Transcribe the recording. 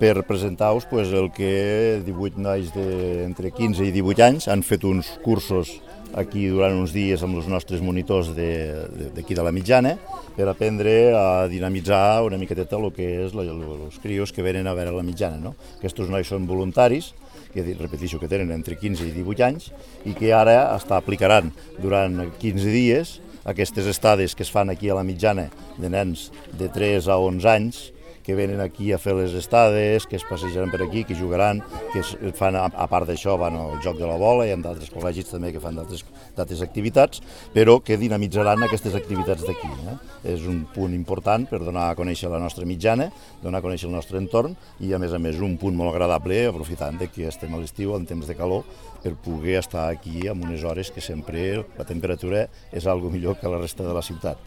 per presentar-vos el que 18 nois d'entre 15 i 18 anys han fet uns cursos aquí durant uns dies amb els nostres monitors d'aquí de la Mitjana per aprendre a dinamitzar una miqueteta el que és els crios que venen a veure la Mitjana, no? Aquests nois són voluntaris, que repeteixo que tenen entre 15 i 18 anys i que ara aplicaran durant 15 dies aquestes estades que es fan aquí a la Mitjana de nens de 3 a 11 anys que venen aquí a fer les estades, que es passejaran per aquí, que jugaran, que fan, a part d'això, van al joc de la bola, hi ha d'altres col·legis també que fan d'altres activitats, però que dinamitzaran aquestes activitats d'aquí. És un punt important per donar a conèixer la nostra Mitjana, donar a conèixer el nostre entorn i, a més, un punt molt agradable, aprofitant que estem a l'estiu, en temps de calor, per poder estar aquí amb unes hores que sempre la temperatura és algo millor que la resta de la ciutat.